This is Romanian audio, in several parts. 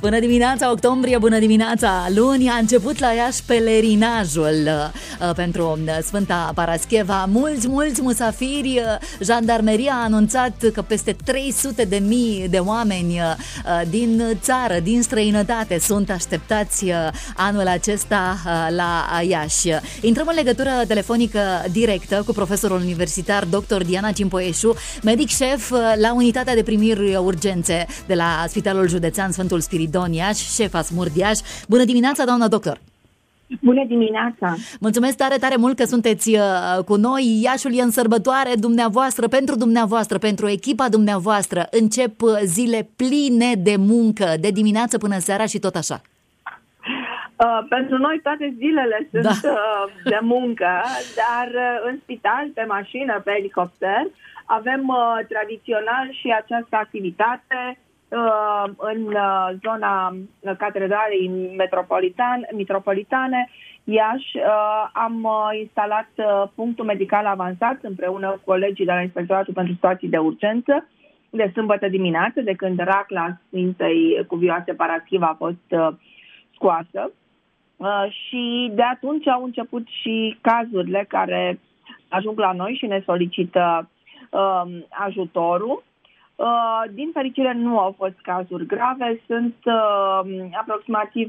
Bună dimineața, octombrie, bună dimineața! Luni a început la Iași pelerinajul pentru Sfânta Parascheva. Mulți musafiri. Jandarmeria a anunțat că peste 300.000 de oameni din țară, din străinătate sunt așteptați anul acesta la Iași. Intrăm în legătură telefonică directă cu profesorul universitar dr. Diana Cimpoieșu, medic șef la unitatea de primiri urgențe de la Spitalul Județean Sfântul Spiridon Iași, șef ASMUR Iași. Bună dimineața, doamna doctor! Bună dimineața! Mulțumesc tare mult că sunteți cu noi. Iașul e în sărbătoare, dumneavoastră, pentru echipa dumneavoastră. Încep zile pline de muncă, de dimineață până seara și tot așa. Pentru noi toate zilele sunt de muncă, dar în spital, pe mașină, pe elicopter, avem tradițional și această activitate în zona Catedralei Metropolitane Iași. Am instalat punctul medical avansat împreună cu colegii de la Inspectoratul pentru Situații de Urgență de sâmbătă dimineață, de când racla Sfintei Cuvioase Parascheva a fost scoasă. Și de atunci au început și cazurile care ajung la noi și ne solicită ajutorul. Din fericire nu au fost cazuri grave, sunt aproximativ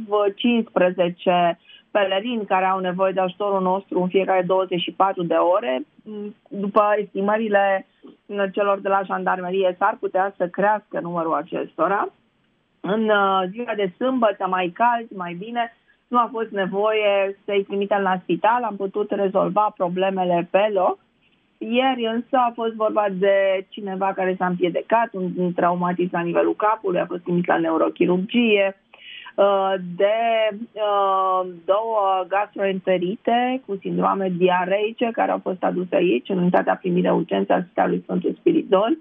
15 pelerini care au nevoie de ajutorul nostru în fiecare 24 de ore. După estimările celor de la jandarmerie, s-ar putea să crească numărul acestora. În ziua de sâmbătă, mai cald, mai bine, nu a fost nevoie să-i trimitem la spital, am putut rezolva problemele pe loc. Ieri însă a fost vorba de cineva care s-a împiedicat, un traumatism la nivelul capului, a fost trimis la neurochirurgie, de două gastroenterite cu sindrome diareice care au fost aduse aici, în unitatea primire urgență a Spitalului Sfântul Spiridon.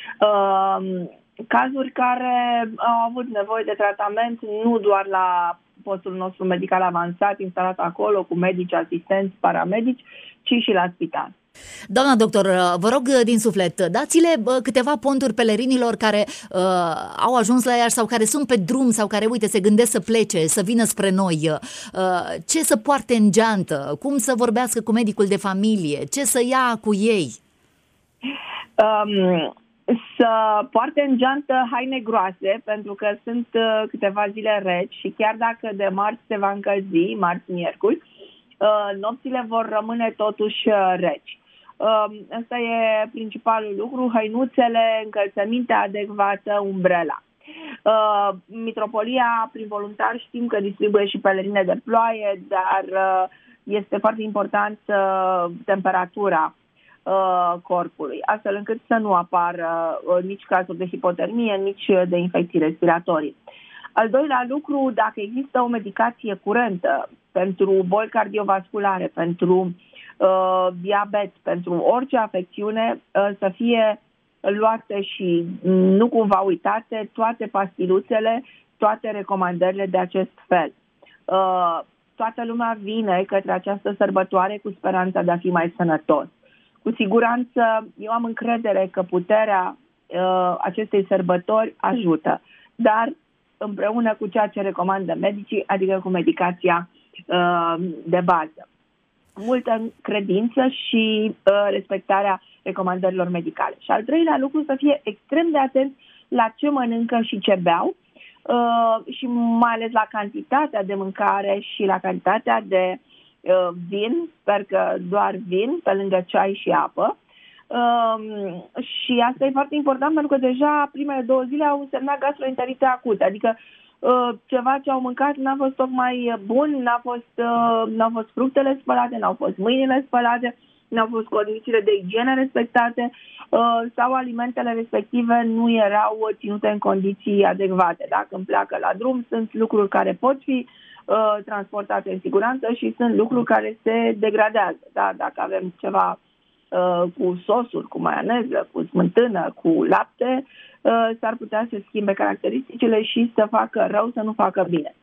Cazuri care au avut nevoie de tratament nu doar la postul nostru medical avansat instalat acolo cu medici, asistenți, paramedici, ci și la spital. Doamna doctor, vă rog din suflet, dați-le câteva ponturi pelerinilor care au ajuns la Iași sau care sunt pe drum sau care, uite, se gândesc să plece, să vină spre noi. Ce să poarte în geantă? Cum să vorbească cu medicul de familie? Ce să ia cu ei? Să poarte în geantă haine groase, pentru că sunt câteva zile reci și chiar dacă de marți se va încălzi, marți-miercuri, nopțile vor rămâne totuși reci. Asta e principalul lucru, hăinuțele, încălțămintea adecvată, umbrela. Mitropolia, prin voluntari, știm că distribuie și pelerine de ploaie, dar este foarte important temperatura corpului, astfel încât să nu apară nici cazuri de hipotermie, nici de infecții respiratorii. Al doilea lucru, dacă există o medicație curentă pentru boli cardiovasculare, pentru diabet, pentru orice afecțiune, să fie luate și nu cumva uitate toate pastiluțele, toate recomandările de acest fel. Toată lumea vine către această sărbătoare cu speranța de a fi mai sănătos. Cu siguranță, eu am încredere că puterea acestei sărbători ajută, dar împreună cu ceea ce recomandă medicii, adică cu medicația de bază. Multă credință și respectarea recomandărilor medicale. Și al treilea lucru, să fie extrem de atent la ce mănâncă și ce beau și mai ales la cantitatea de mâncare și la cantitatea de vin, sper că doar vin, pe lângă ceai și apă. Și asta e foarte important pentru că deja primele 2 zile au însemnat gastroenterite acute, adică ceva ce au mâncat n-a fost tocmai bun, n-au fost fructele spălate, n-au fost mâinile spălate, n-au fost condițiile de igienă respectate sau alimentele respective nu erau ținute în condiții adecvate. Dacă îmi pleacă la drum, sunt lucruri care pot fi transportate în siguranță și sunt lucruri care se degradează. Da? Dacă avem ceva cu sosuri, cu maioneză, cu smântână, cu lapte, s-ar putea să schimbe caracteristicile și să facă rău, să nu facă bine.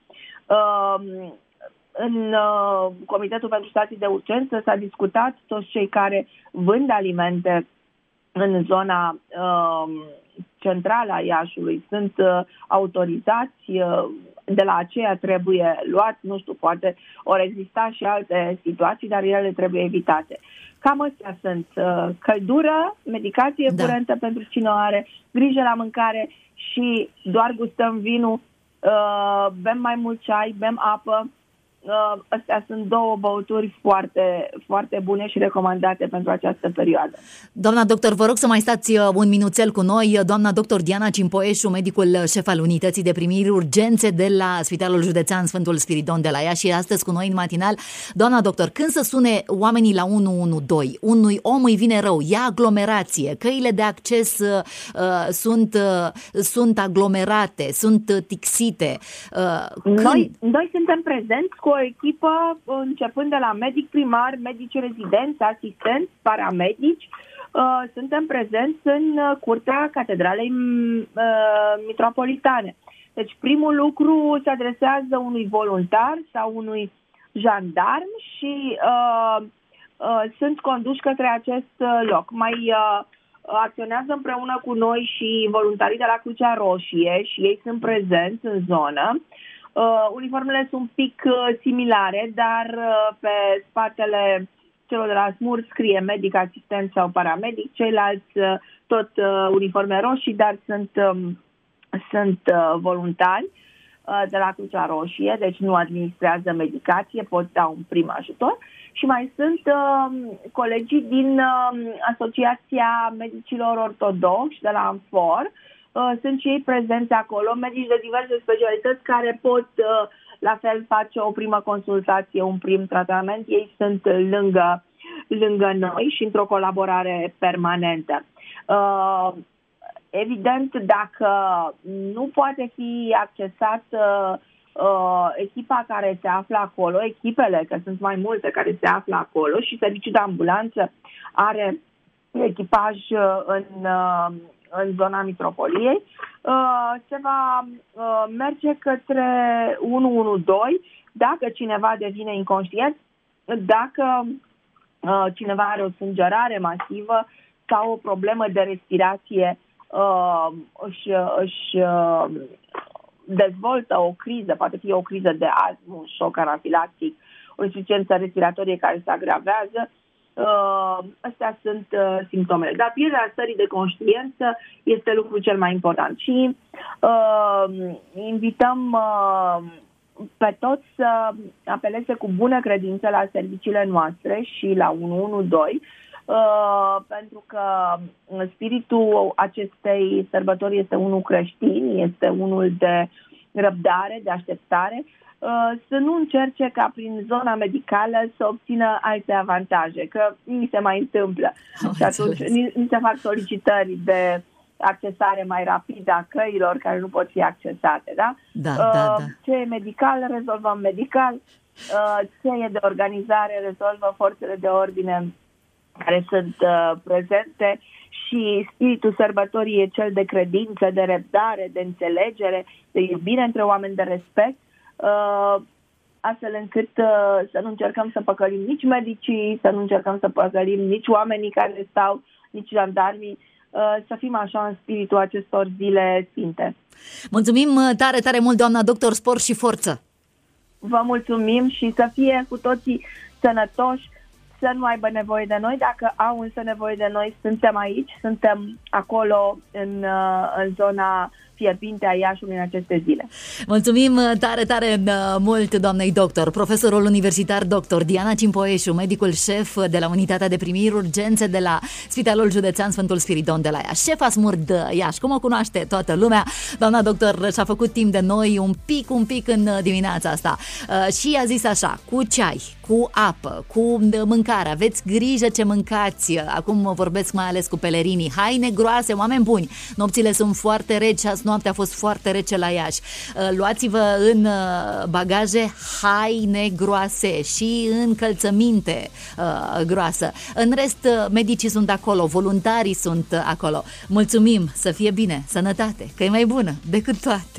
În Comitetul pentru Situații de Urgență s-a discutat toți cei care vând alimente în zona centrala Iașului sunt autorizați, de la aceea trebuie luat, nu știu, poate ori exista și alte situații, dar ele trebuie evitate. Cam astea sunt căldură, medicație curentă pentru cine o are, grijă la mâncare și doar gustăm vinul, bem mai mult ceai, bem apă. Astea sunt două băuturi foarte, foarte bune și recomandate pentru această perioadă. Doamna doctor, vă rog să mai stați un minuțel cu noi. Doamna doctor Diana Cimpoeșu, medicul șef al Unității de Primiri Urgențe de la Spitalul Județean Sfântul Spiridon de la Iași, și astăzi cu noi în matinal. Doamna doctor, când să sune oamenii la 112, unui om îi vine rău, e aglomerație, căile de acces sunt aglomerate, sunt tixite. Noi suntem prezenți cu o echipă începând de la medic primar, medici rezidenți, asistenți, paramedici. Suntem prezenți în curtea Catedralei Mitropolitane. Deci primul lucru se adresează unui voluntar sau unui jandarm și sunt conduși către acest loc. Mai acționează împreună cu noi și voluntarii de la Crucea Roșie și ei sunt prezenți în zonă. Uniformele sunt un pic similare, dar pe spatele celor de la SMUR scrie medic, asistent sau paramedic, ceilalți tot uniforme roșii, dar sunt voluntari de la Crucea Roșie, deci nu administrează medicație, pot da un prim ajutor. Și mai sunt colegii din Asociația Medicilor Ortodoxi de la ANFOR. Sunt și ei prezenți acolo, medici de diverse specialități care pot la fel face o primă consultație, un prim tratament. Ei sunt lângă noi și într-o colaborare permanentă. Evident, dacă nu poate fi accesat echipa care se află acolo, echipele, că sunt mai multe care se află acolo și serviciul de ambulanță are echipaj în zona Mitropoliei, se va merge către 112 dacă cineva devine inconștient, dacă cineva are o sângerare masivă sau o problemă de respirație, își dezvoltă o criză, poate fi o criză de astm, un șoc anafilactic, o insuficiență respiratorie care se agravează. Astea sunt simptomele. Dar pierderea stării de conștiință este lucrul cel mai important și invităm pe toți să apeleze cu bună credință la serviciile noastre și la 112, pentru că spiritul acestei sărbători este unul creștin, este unul de răbdare, de așteptare, să nu încerce ca prin zona medicală să obțină alte avantaje, că mi se mai întâmplă. Și atunci ni se fac solicitări de accesare mai rapidă a căilor care nu pot fi accesate. Da? Da. Ce e medical, rezolvăm medical. Ce e de organizare, rezolvă forțele de ordine care sunt prezente și spiritul sărbătorii e cel de credință, de răbdare, de înțelegere, de iubire între oameni, de respect, astfel încât să nu încercăm să păcălim nici medicii, să nu încercăm să păcălim nici oamenii care stau, nici jandarmii, să fim așa în spiritul acestor zile sfinte. Mulțumim tare, tare mult, doamna doctor, spor și forță! Vă mulțumim și să fie cu toții sănătoși, să nu aibă nevoie de noi. Dacă au însă nevoie de noi, suntem aici, suntem acolo în zona fierbinte a Iașului în aceste zile. Mulțumim tare, tare mult doamnei doctor, profesorul universitar doctor Diana Cimpoeșu, medicul șef de la Unitatea de Primiri Urgențe de la Spitalul Județean Sfântul Spiridon de la Iași. Șefa SMURD Iași, cum o cunoaște toată lumea. Doamna doctor și-a făcut timp de noi un pic în dimineața asta și a zis așa, cu ceai, cu apă, cu mâncare, aveți grijă ce mâncați. Acum vorbesc mai ales cu pelerinii. Haine groase, oameni buni, nopțile sunt foarte reci, azi noaptea a fost foarte rece la Iași. Luați-vă în bagaje haine groase și încălțăminte groasă. În rest, medicii sunt acolo, voluntarii sunt acolo. Mulțumim, să fie bine, sănătate, că e mai bună decât toate.